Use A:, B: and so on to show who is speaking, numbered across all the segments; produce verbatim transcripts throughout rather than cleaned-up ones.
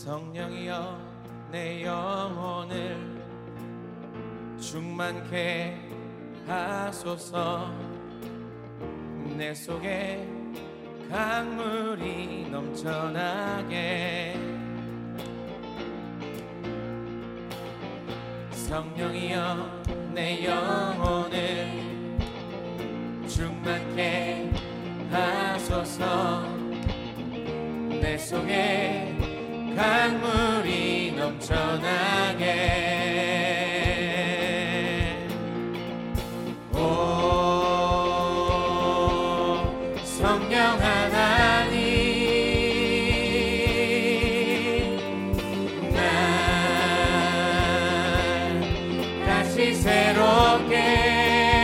A: 성령이여 내 영혼을 충만케 하소서. 내 속에 강물이 넘쳐나게. 성령이여 내 영혼을 충만케 하소서. 내 속에 강물이 넘쳐나게. 오 성령 하나님, 날 다시 새롭게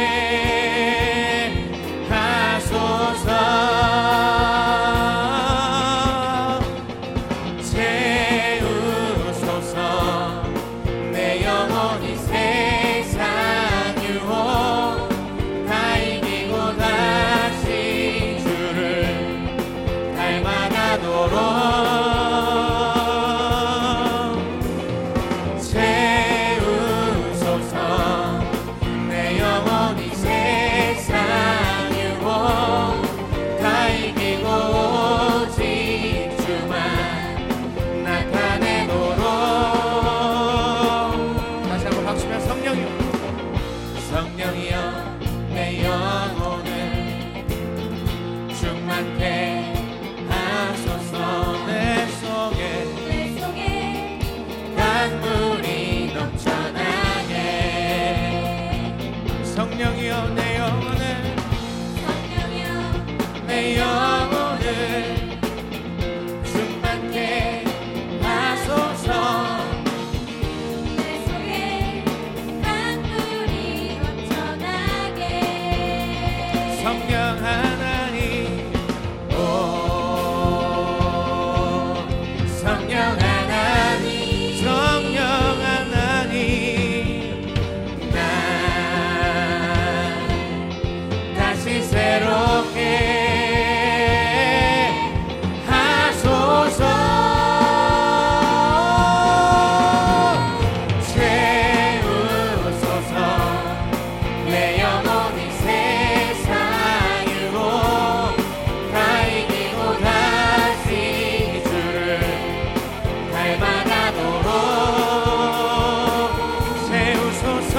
A: 성령이여 내 영혼을 성령이여 내 영혼을 충만케 하소서. 내 속에 강물이 넘쳐나게. 성령 하나님, 오 성령 하나님, 성령 하나님, 새롭게 하소서. 채우소서. 내 영혼이 세상으로 다 이기고 다시 주를 닮아가도록 채우소서.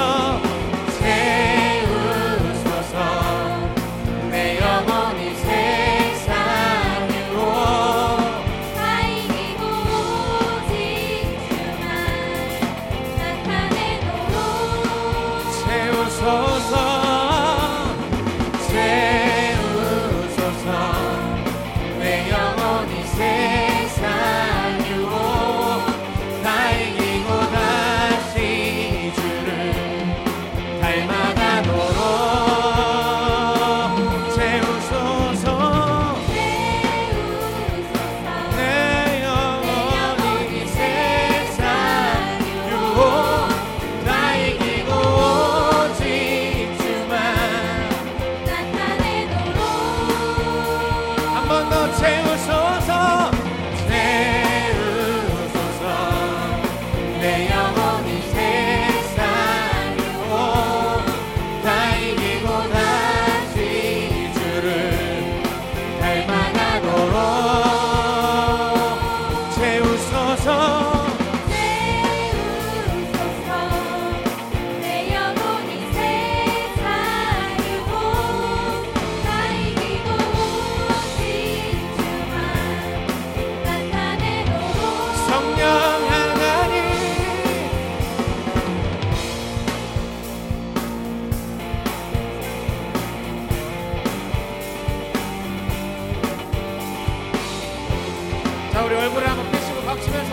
A: 우리 얼굴을 한번 펴시고 박치면서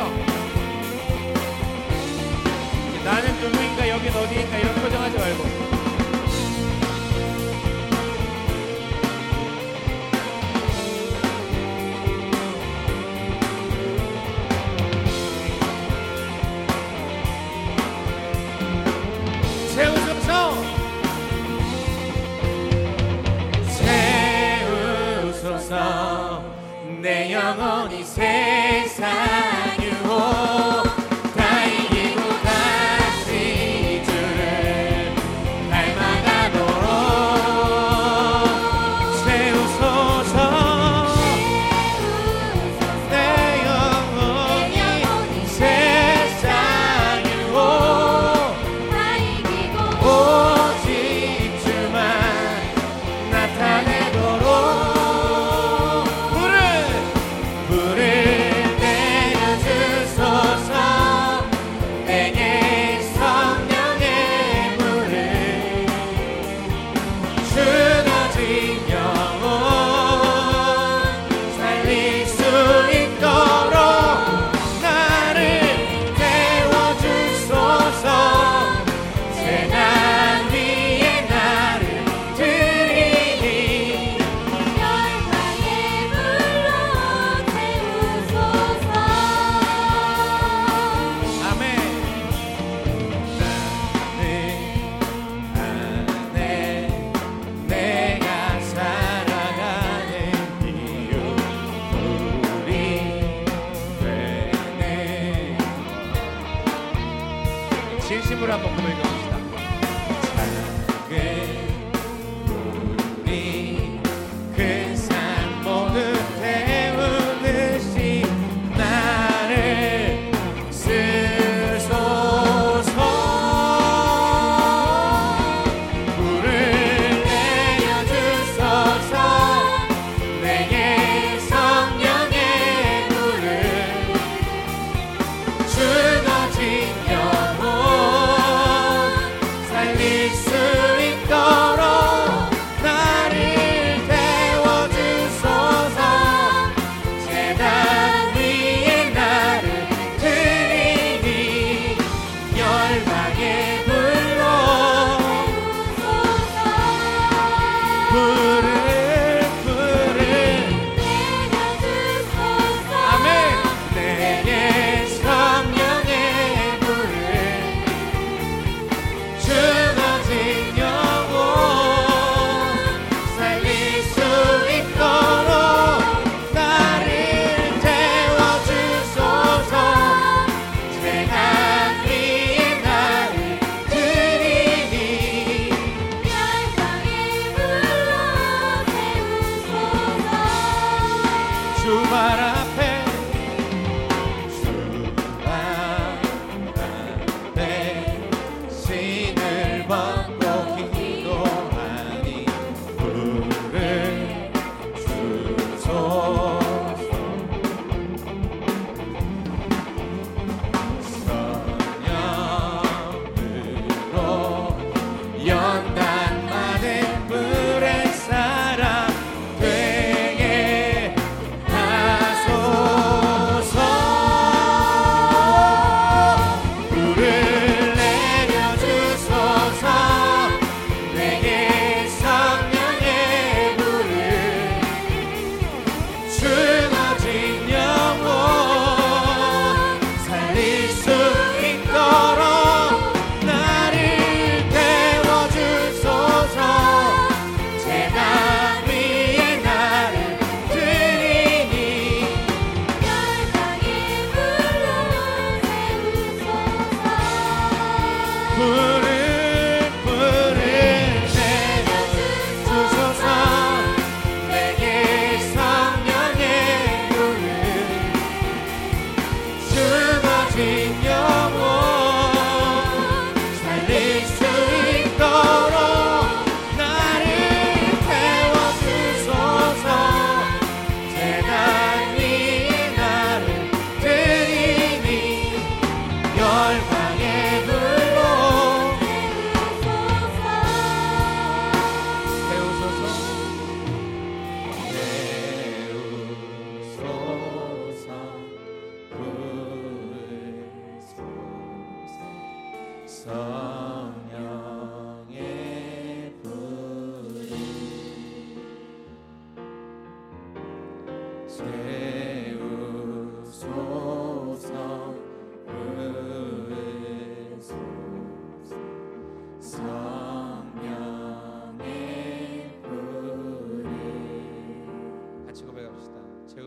A: 나는 누구인가 여긴 어디인가 이런 표정하지 말고 채우소서. 채우소서. 내 영혼이 세상 유혹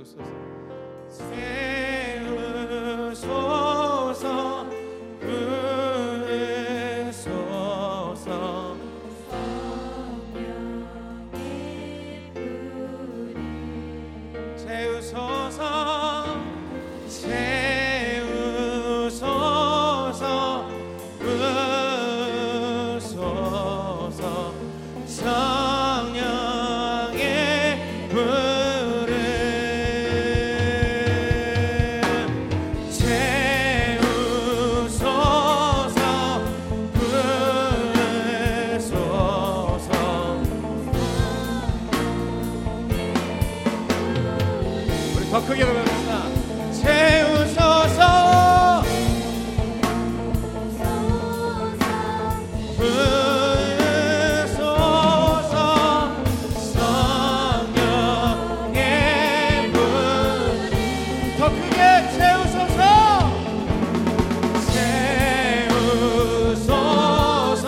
A: 세우소서.
B: 세우소서 부으소서 세우소서 세우소서 부으소서 성령의 불을 세우소서 부으소서.
A: 우리 더 크게 부릅시다.
B: 세우소서 부으소서 성령의 불. 더 크게 세우소서 세우소서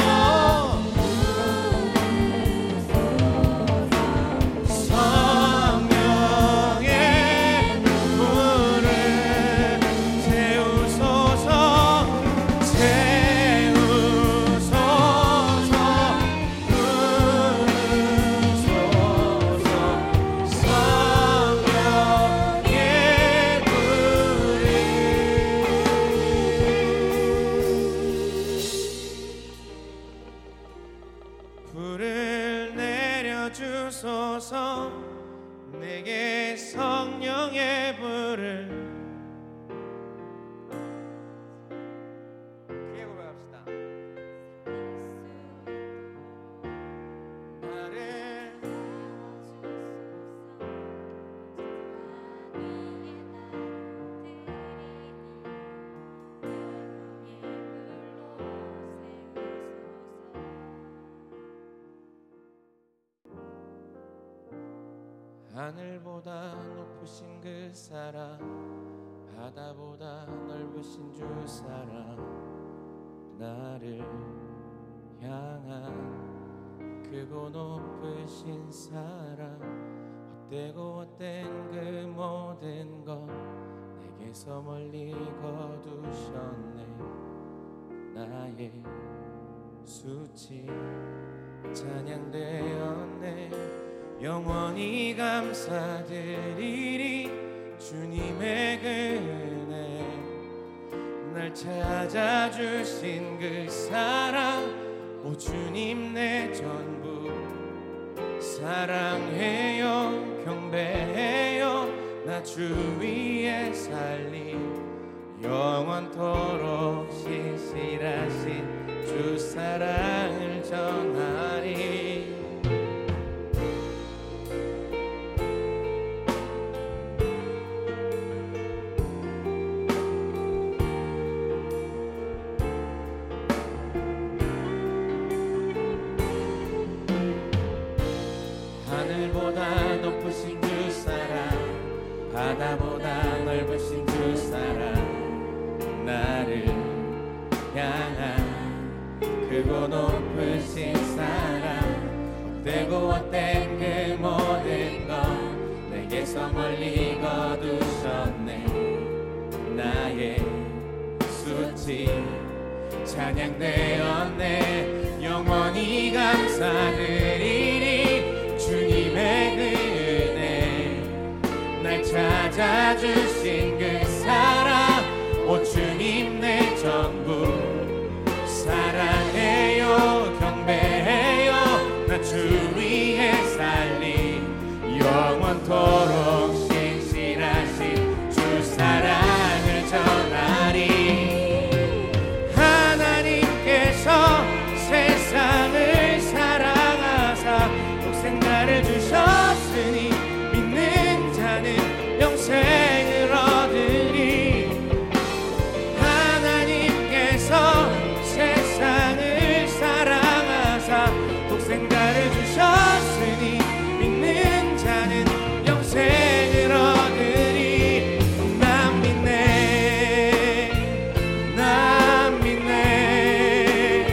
B: 성령의 불을 세우소서 세우소서 부으소서 성령의 불을 불을 내려주소서 내게 성령의 불을. 크게 고백합시다. 나를 하늘보다 높으신 그 사랑 바다보다 넓으신 주 사랑 나를 향한 크고 높으신 사랑 헛되고 헛된 그 모든 것 내게서 멀리 거두셨네. 나의 수치 찬양되었네. 영원히 감사드리리 주님의 그 은혜 날 찾아주신 그 사랑 오 주님 내 전부 사랑해요 경배해요 나 주 위에 살리 영원토록 신실하신 주 사랑을 전하리. 하늘보다 높으신 주 사랑 바다보다 넓으신 주 사랑 나를 향한 크고 높으신 사랑 헛되고 헛된 그 모든 것 내게서 멀리 거두셨네. 나의 수치 찬양되었네. 영원히 감사드리리 주님의 그 은혜 날 찾아주신 그 사랑 오 주님 내 전부 사랑해요 경배해요 나 주 위에 살리 영원토록 신실하신 주 사랑을 전하리. 하나님께서 세상을 사랑하사 독생자를 주셨으니 믿는 자는 영생을 얻으리. 하나님께서 세상을 사랑하사 독생자를 주셨으니 믿는 자는 영생을 얻으리. 난 믿네 난 믿네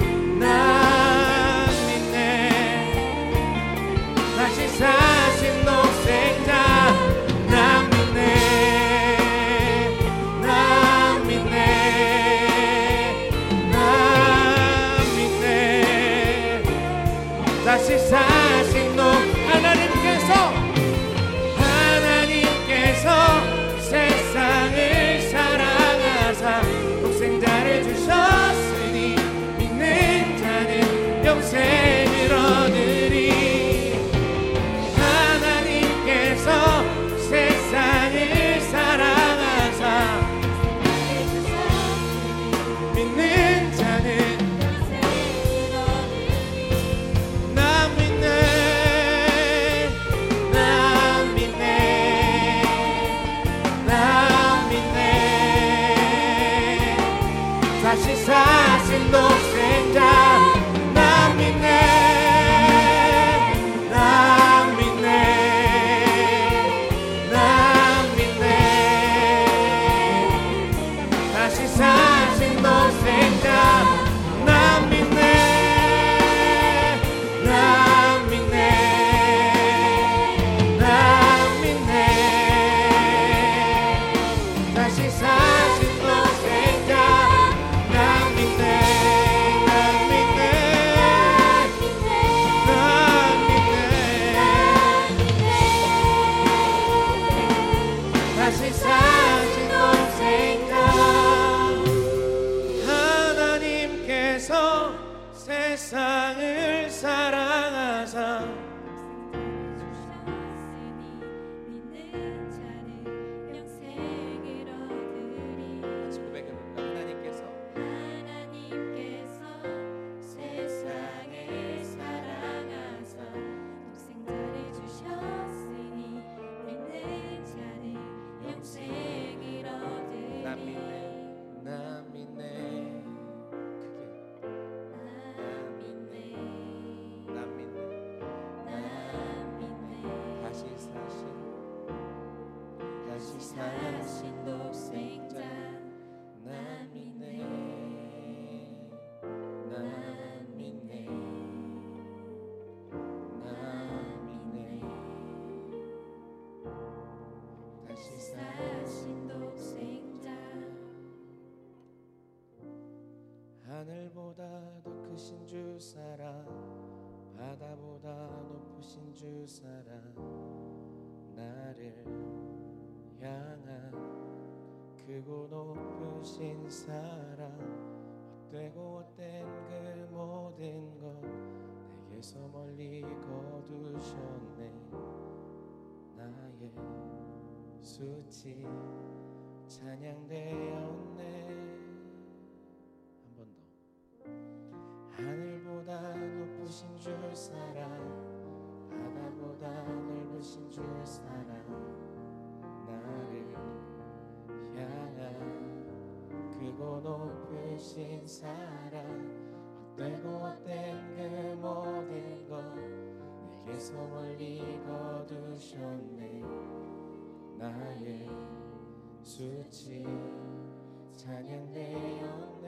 B: 난 믿네 다시 사신 독생자 난 다시 사신 놈 하나님께서 하나님께서 세상을 사랑하사 독생자를 주셨으니 믿는 자는 영생을 얻으리. 하나님께서 세상을 사랑하사 믿는 자는 난 믿네 난 믿네 난 믿네 다시 사신 독생자 난 믿네 난 믿네 난 믿네 다시 사신 독생자 난 믿네 난 믿네 난 믿네 다시 사신 독생자 난 믿네 난 믿네 난 믿네 다시 사신 독생자 하나님께서 세상을 사랑하사 하나님께서
C: 세상을 사랑하사 독생자를 주셨으니 믿는 자는 영생을 얻으리.
B: 난 믿네 난 믿네 크게 난 믿네 다시 사신 다시 사신 독생자 난 믿네 난 믿네 난 믿네 다시 사신
C: 독생자
B: 하늘보다 더 크신 주 사랑 바다보다 높으신 주 사랑 나를 향한 크고 높으신 사랑 헛되고 헛된 그 모든 것 내게서 멀리 거두셨네. 나의 수치 찬양되었네. 한 번 더. 하늘보다 높으신 주 사랑 바다보다 넓으신 주 사랑 나를 향한 크고 높으신 사랑 헛되고 헛된 그 모든 것 내게서 멀리 거두셨네. 나의 수치 찬양되었네.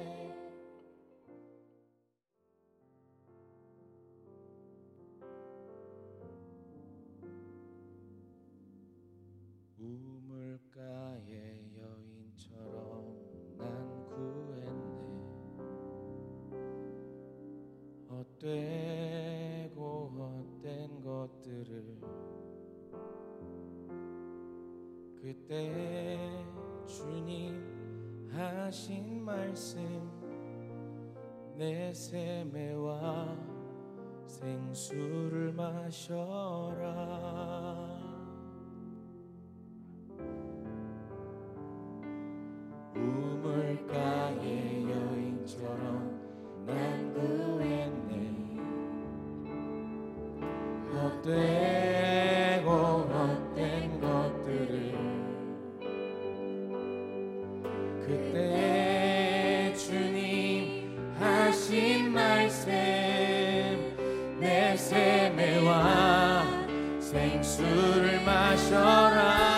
B: 우물가의 여인처럼 난 구했네. 헛되고 헛된 것들을 그때 주님 하신 말씀 내 샘에와 생수를 마셔라. 우물가의 여인처럼 난 구했네. 헛되고 헛된 것들을 그때 주님 하신 말씀 내 샘에와 생수를 마셔라.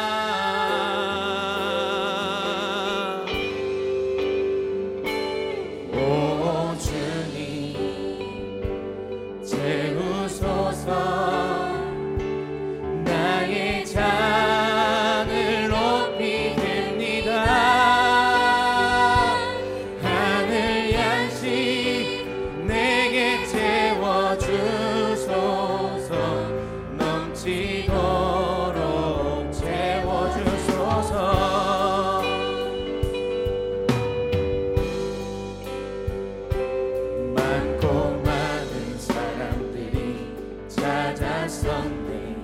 B: 나의 잔을 높이 듭니다. 하늘 양식 내게 채워주소서. 찾았었네.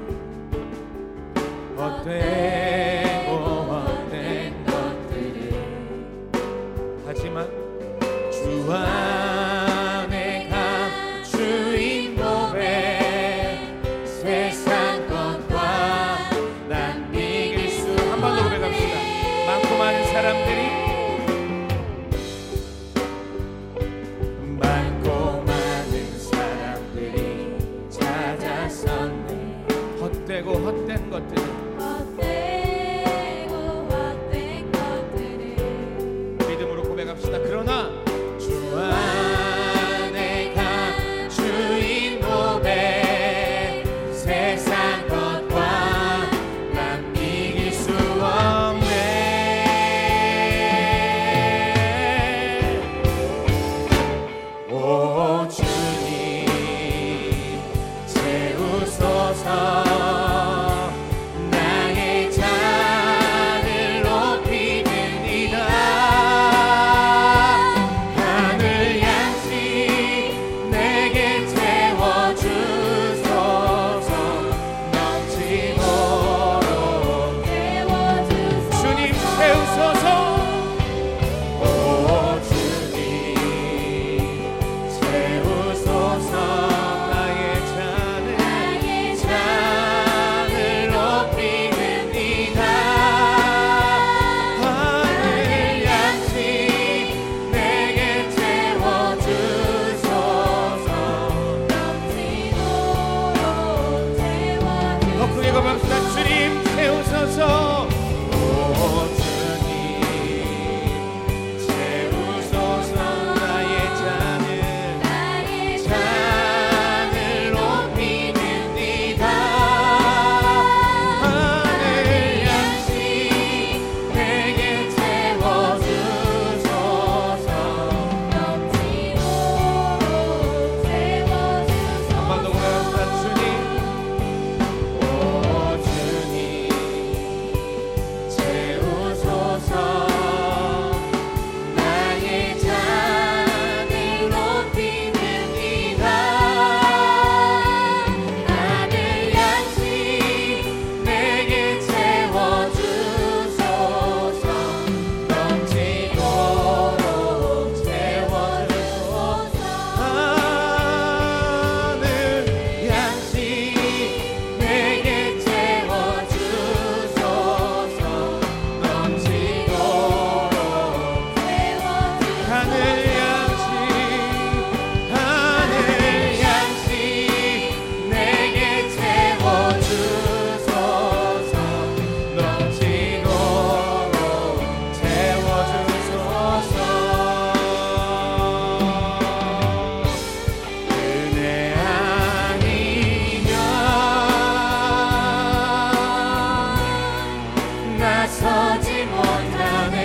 B: 헛되고 헛된 것들을 하지만 주 안에 감추인 법에 세상 것과 난 이길 수. 한 번 더 고백합시다. 많고 많은 사람들이 많고 많은 사람들이 찾았었네. 헛되고 헛된 것들을
C: 헛되고 헛된 것들을
B: 믿음으로 고백합시다. 그러나 주 안에 감추인 법에 세상 것과 난 이길 수 없네. 오 주님 채우소서. 나의 잔을 높이듭니다. 하늘 양식 내게 채워주소서. 넘치도록
C: 채워주소서.
B: 주님 채우소서. 오 주님 채우소서. 나의 잔을
C: 나의
B: 잔을 높이듭니다. 하늘 양식 내게 채워주소서.
C: 넘치도록 채워주소서.
B: 더 크게 고백합시다. 주님 채우소서. 오 주님 채우소서. 나의 잔을
C: 나의
B: 잔을 높이듭니다. 하늘 양식 내게 채워주소서.
C: 넘치도록 채워주소서.
B: 한 번 더 고백합시다. 주님 오 주님 채우소서. 나의 잔을 높이듭니다. 하늘 양식 내게 채워주소서. 넘치도록 채워주소서. 하늘 양식 내게 채워주소서. 넘치도록 하늘 양식 하늘 양식 내게 채워주소서. 넘치도록 채워주소서. 은혜 아니면 나서지 못하네.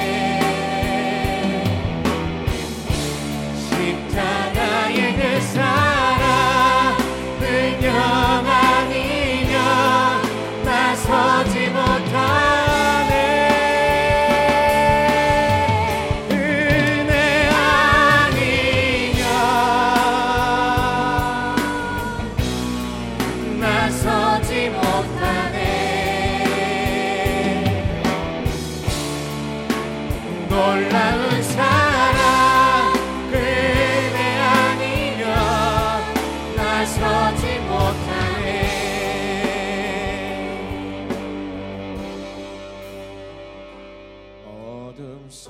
B: 십자가의 그 사랑 능력 아니면 나서지 못하네. 은혜 아니면 나서지 못하네. 놀라운 사랑 그네 아니면 나서지 못하네. 어둠 속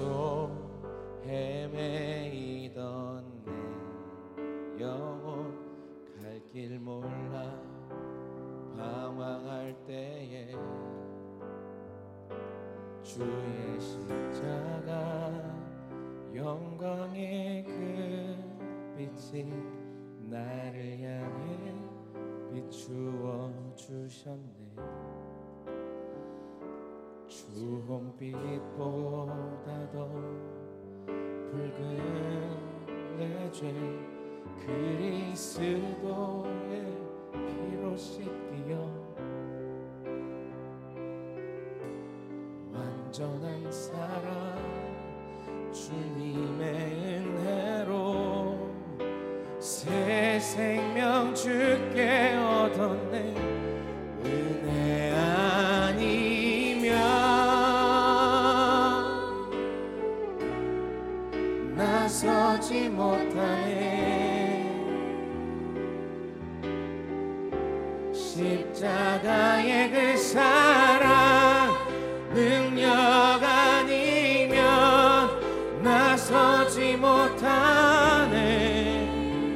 B: 헤매이던 내 영혼 갈 길 몰라 방황할 때에 주의 십자가 영광의 그 빛이 나를 향해 비추어 주셨네. 주홍빛보다도 붉은 내 죄 그리스도의 피로 씻기어 완전한 사랑 주님의 은혜로 새 생명 주께 얻어 십자가의 그 사랑 능력 아니면 나서지 못하네.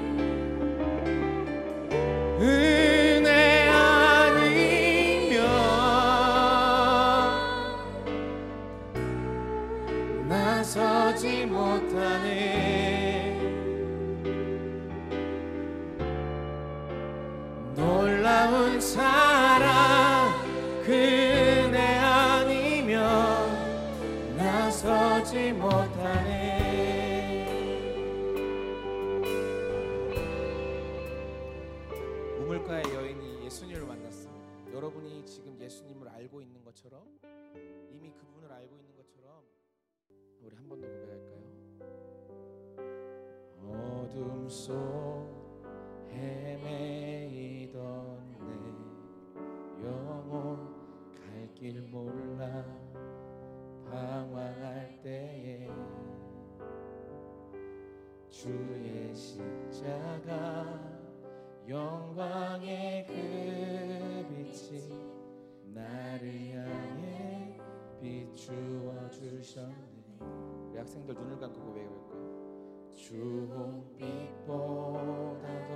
B: 은혜 아니면 나서지 못하네. 놀라운 사랑 그 은혜 아니면 나서지 못하네.
D: 우물가의 여인이 예수님을 만났습니다. 여러분이 지금 예수님을 알고 있는 것처럼, 이미 그분을 알고 있는 것처럼 우리 한 번 더 고백할까요? 어둠 속 헤매이던 내 영혼 갈 길 몰라 방황할 때에 주의 십자가 영광의 그 빛이 나를 향해 비추어 주셨네. 우리 학생들 눈을 감고 고백해볼까요? 주홍빛보다도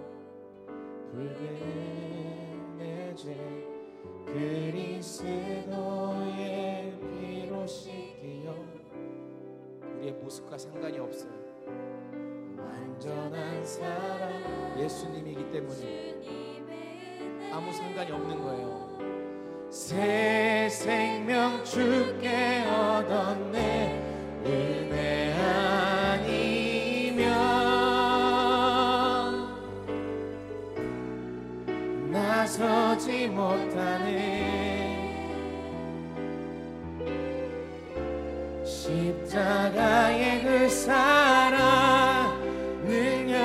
D: 붉은 내 죄 그리스도의 피로 씻기어. 우리의 모습과 상관이 없어요. 완전한 사랑 예수님이기 때문에 아무 상관이 없는 거예요.
B: 새 생명 주께 얻었네. 은혜 아니면 나서지 못하네. 십자가의 그 사랑 능력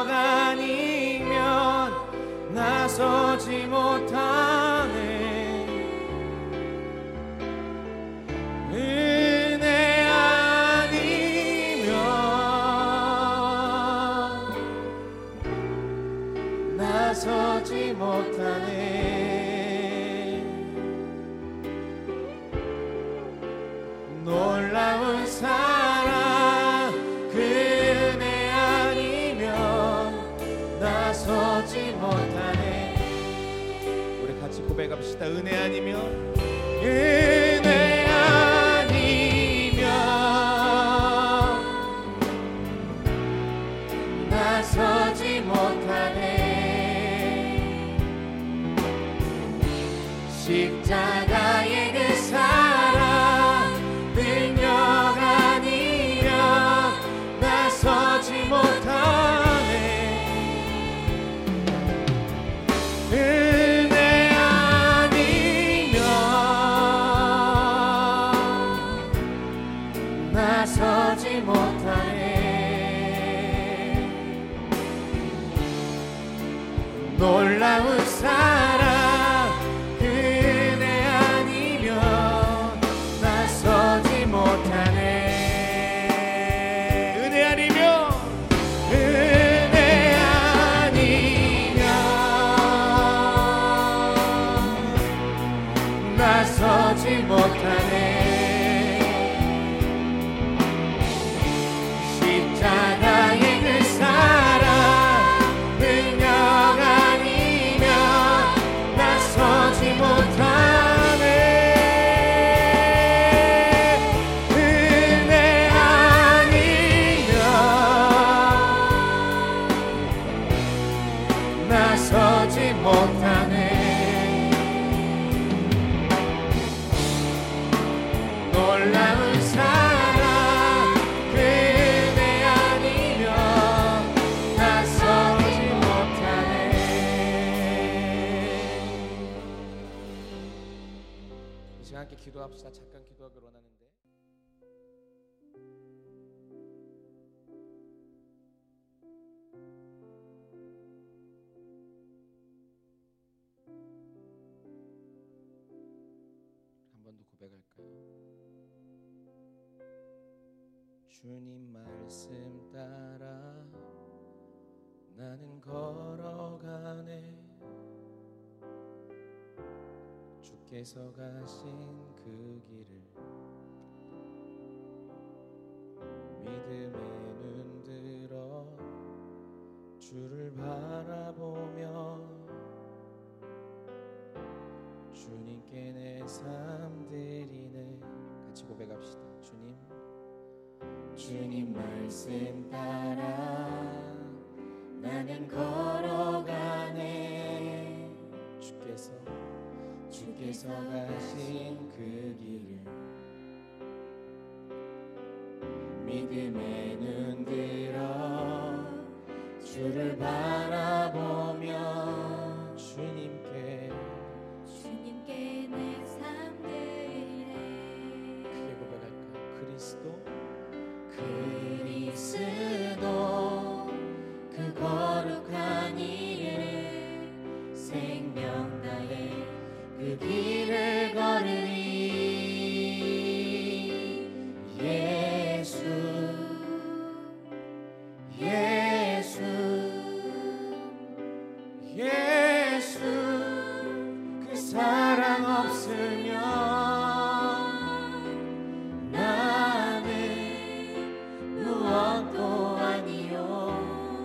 B: 아니면 나서지 못하네. 은혜 아니면 나서지 못하네. 놀라운 사랑 그 은혜 아니면 나서지 못하네.
D: 우리 같이 고백합시다. 은혜 아니면
B: 은혜 아니면 나서지 못하네. 십자가의 그 사랑 능력 아니면 나서지 못하네. 은혜 아니면 나서지 못하네. 놀라운 사랑 그 은혜 아니면 나서지 못하네. 은혜 아니면 은혜 아니면 나서지 못하네. 십자가의 그 사랑 능력 아니면 나서지 못하네. 은혜 아니면 나서지 못하네. 놀라운 사랑 그 은혜 아니면 나서지 못하네.
D: 이 시간 함께 기도합시다. 잠깐 기도하기로 원하는데 한 번 더 고백할까요? 주님 말씀 따라 나는 걸어가네. 주께서 가신 그 길을 믿음의 눈 들어 주를 바라보며 주님께 내 삶 드리네. 같이 고백합시다. 주님 주님 말씀 따라 나는 걸어가네. 주께서 주께서 가신 그 길을 믿음의 눈 들어 주를 바라보며 주님께
C: 주님께 내 삶 드리네.
D: 크게 고백할까요? 그리스도
C: 그리스도 그 거룩한 이름 생명 다해 그 길을 걸으니 예수 예수
D: 예수 그 사랑 없으면
C: 나는 무엇도 아니요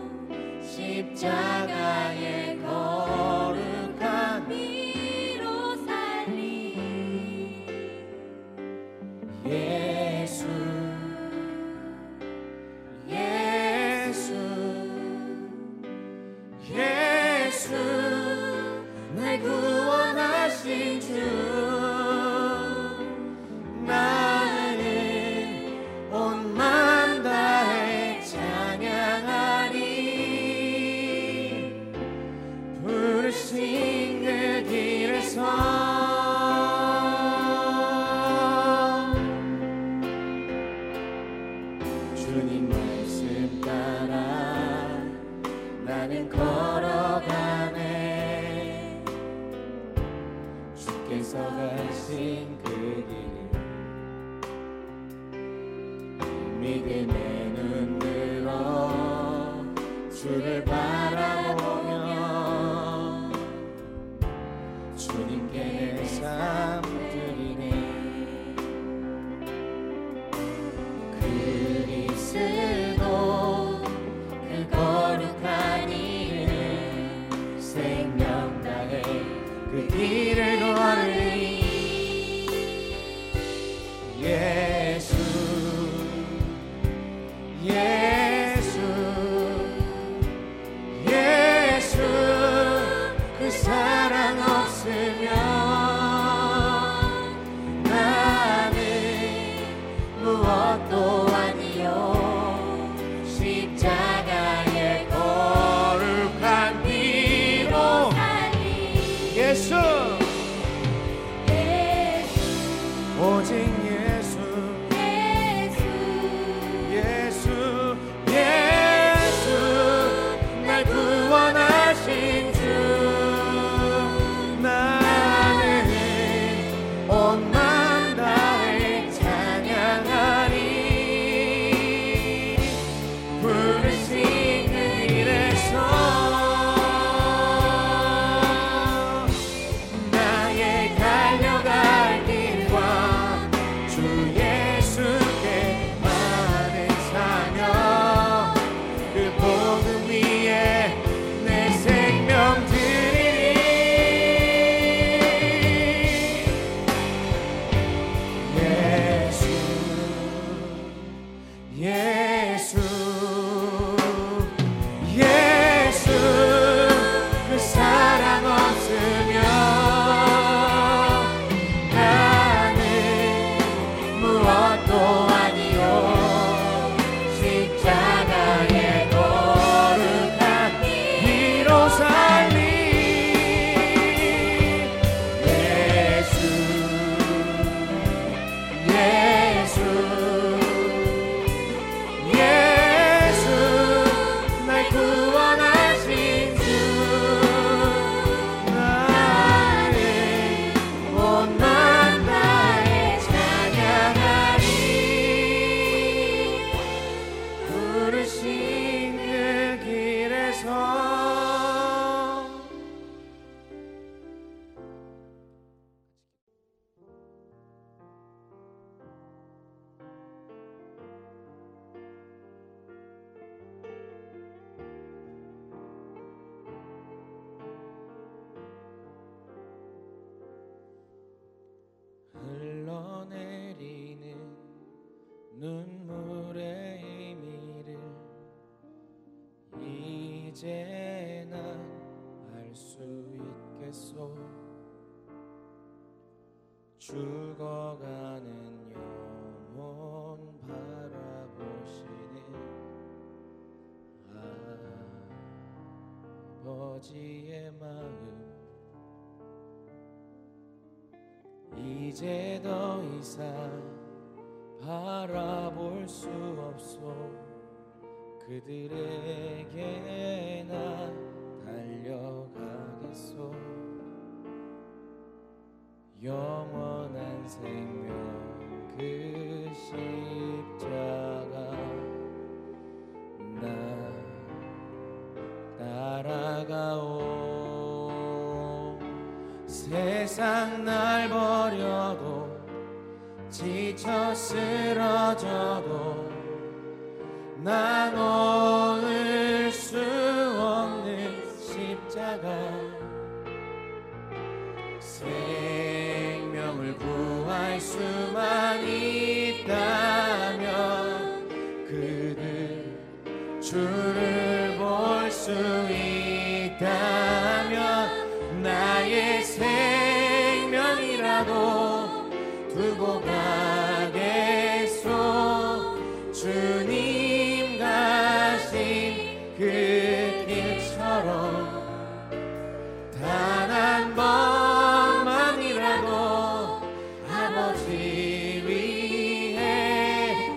C: 십자가의 거룩한 미로 살리
D: 예수 예수 예수 날 구원하신 주 나는 온 마음 다해 찬양하리. 부르신 그 길에서 주님 말씀 따라 나는 걸어가네. 주께서 가신 그 길을 믿음의 눈 들어 주를 바라보며 주님께 내 삶 드리네.
C: 그리스도 그 거룩한 이름 생명 다해
D: 그 길을 걸으니 예수 예수 예수 그 사랑 없으면 나는 무엇도 아니요 십자가의 거룩한 피로
C: 살리
D: 예수
C: 예수
D: 오직 예수
C: 예수
D: 예수 예수 날 구원하신 주 나는 온 마음 다해 찬양하리. 부르신 그 길에서 나의 달려갈 길과 주 예수께만을 사며 그 복음 위에 내 생명 드리리. 예수 예수 예수 그 사랑 없으면 나는 무엇도 아니요 십자가의 거룩한 피로 살리. 예수 예수 예수 날 구원하신 주 나는 온 마음 다해 찬양하리. 부르신 그 길에서 이제 난 알 수 있겠소. 죽어가는 영혼 바라보시는 아버지의 마음, 이제 더 이상 바라볼 수 없소. 그들에게 나 달려가겠소. 영원한 생명 그 십자가 나 따라가오. 세상 날 버려도 지쳐 쓰러져도 난 오늘 수 없는 십자가, 생명을 구할 수만 있다면 그들 주를 볼 수 있다면 나의 생명이라도 두고 가겠소. 주님 가신 그 길처럼 단 한 번만이라도 아버지 위해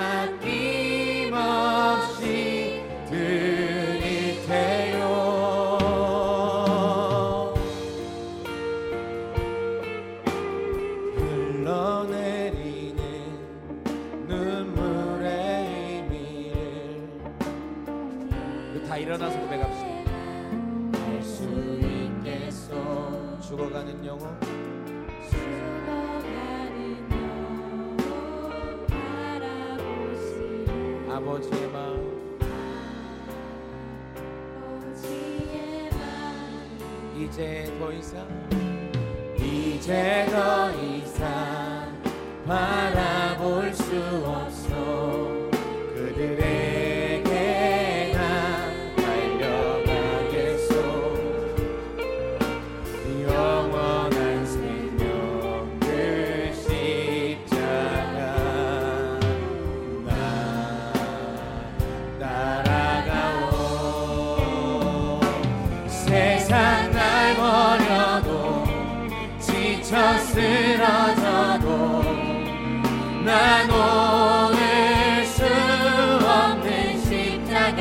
D: 아낌없이 드릴 테요. 흘러내리는 눈물의 의미를 다 일어나서 고백합시다. 알 수 있겠소. 죽어가는 영혼,
C: 죽어가는 영혼 바라보시는
D: 아버지의 마음,
C: 아버지의 마음,
D: 이제 더 이상 이제 더 이상 바라볼 수 없어. 그들에게 나 달려가겠소. 영원한 생명 그 십자가 나 따라가오. 세상 날 버려도 지쳐 쓰러져도 난 오늘 수 없는 십자가,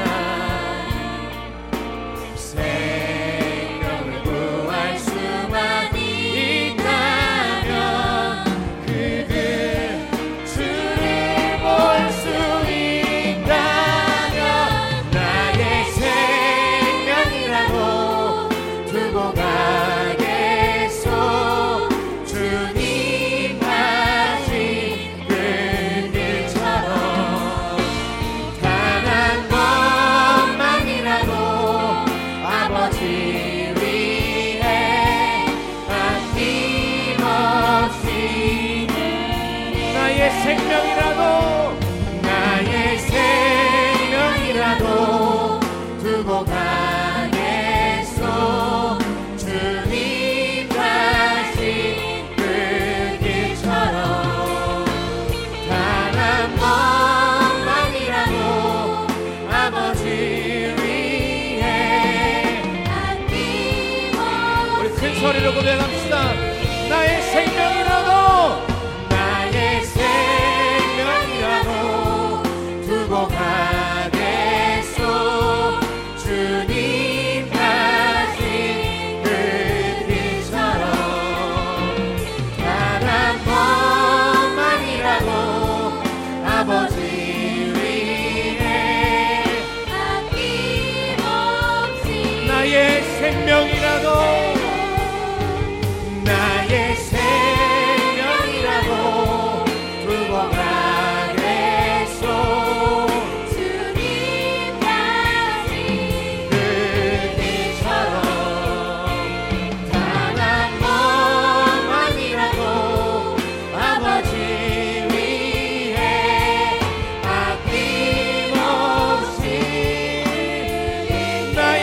D: 생명을 구할 수만 있다면 그들 주를 볼 수 있다면 나의 생명이라도 두고 가겠소. 주님 가신 그 길처럼 단 한 번만이라도 아버지 위해 아낌없이 나의 생명이라도 나의 생명이라도 두고 가겠소. 주님 가신 그 길처럼 단 한 번만이라도 아버지 위해 우리 큰 소리로 고백합시다. 나의 생명이라도 나의 생명이라도 두고 가겠소. 주님 가신 그 길처럼 단 한 번만이라도 아버지 위해
C: 아낌없이
D: 나의 생명이라도 나의 생명이라도 두고 가겠소.
C: 주님 가신
D: 그 길처럼 단 한 번만이라도 아버지 위해 아낌없이 나의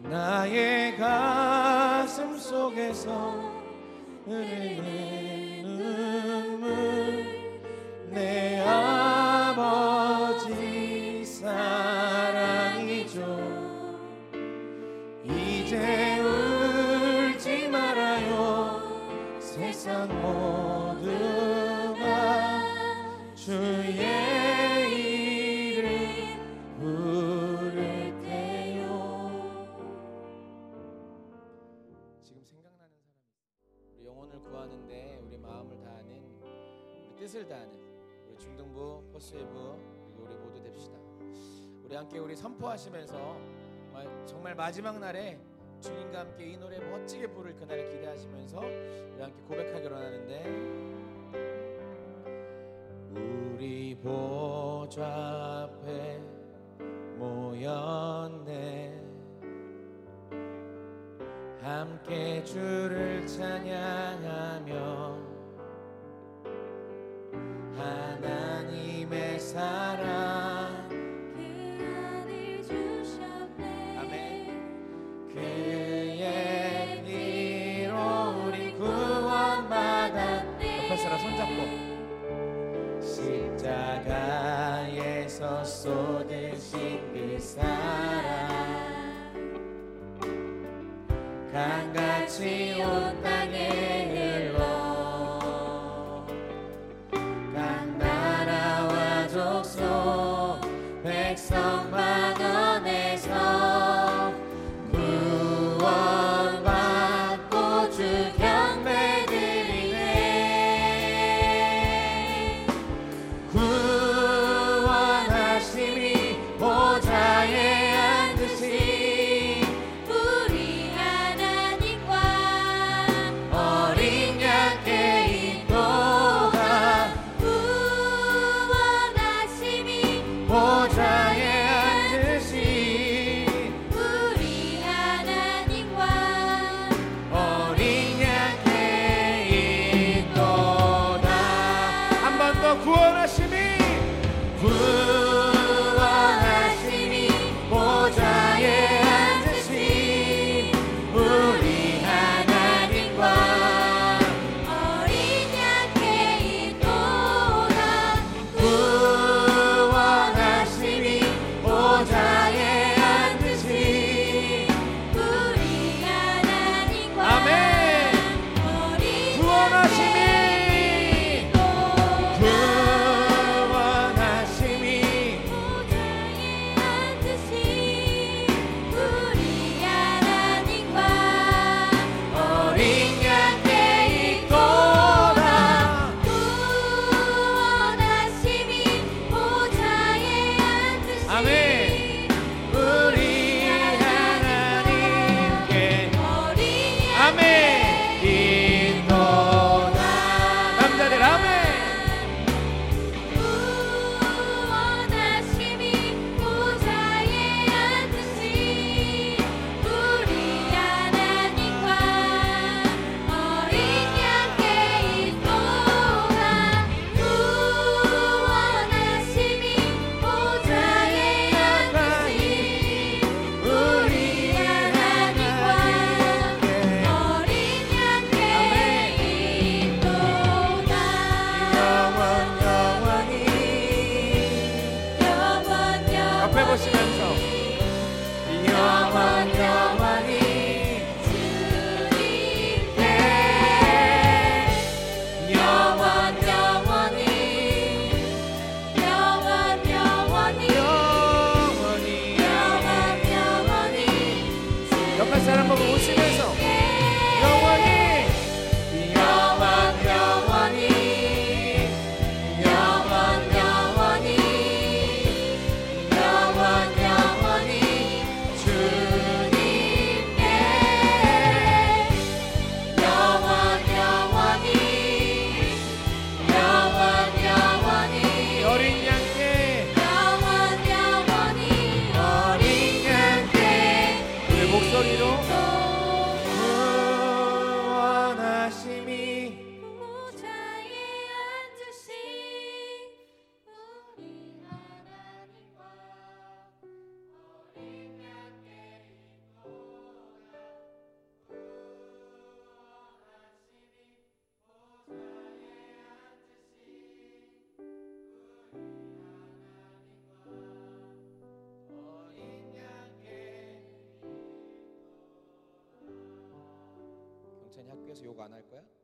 D: 나의 가슴 속에서 흐르는 눈물 내 아버지 사랑이죠. 이제 울지 말아요. 세상 모두가 주의 이름 부를 때요. 지금 생각나는 사람, 우리 영혼을 구하는데 우리 마음을 다하는, 우리 뜻을 다하는 우리 중등부, 포스웨브, 그리고 우리 모두 됩시다. 우리 함께 우리 선포하시면서 정말 마지막 날에 주님과 함께 이 노래 멋지게 부를 그날을 기대하시면서 우리 함께 고백하기로 하는데, 우리 보좌 앞에 모였네. 함께 주를 찬양하며 하나님의 사랑
C: 그 안을 주셨네.
D: 아멘. 그의 피로 우리 구원받았네. 옆에 사람 손잡고 십자가에서 쏟으신 그 사랑 강같이 온 땅에 흘러 각 나라와 족속 백성 만원에서 구원받고 주 경배 드리네. 구원하심이 보좌에 앉으신
C: 우리 하나님과
D: 학교에서 욕 안 할 거야?